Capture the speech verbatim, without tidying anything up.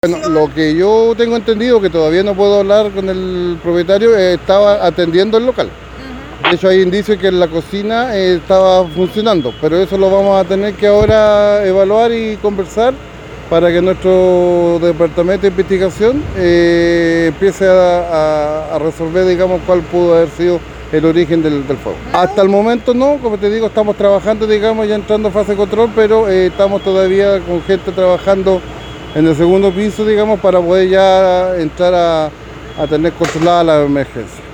Bueno, lo que yo tengo entendido, que todavía no puedo hablar con el propietario, eh, estaba atendiendo el local. De hecho, hay indicios que la cocina eh, estaba funcionando, pero eso lo vamos a tener que ahora evaluar y conversar para que nuestro departamento de investigación eh, empiece a, a- a resolver, digamos, cuál pudo haber sido el origen del, del fuego. Hasta el momento no, como te digo, estamos trabajando, digamos, ya entrando a fase de control, pero eh, estamos todavía con gente trabajando en el segundo piso, digamos, para poder ya entrar a, a tener controlada la emergencia.